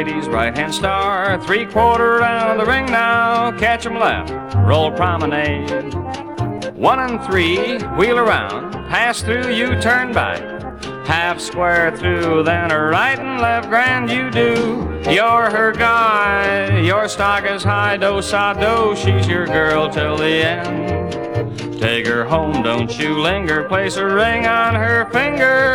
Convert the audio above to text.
ladies, right-hand star. 3/4 down the ring now, catch 'em left, roll promenade. 1 and 3, wheel around, pass through, you turn back. Half square through, then a right and left, grand you do. You're her guy, your stock is high, do-sa-do, she's your girl till the end. Take her home, don't you linger, place a ring on her finger.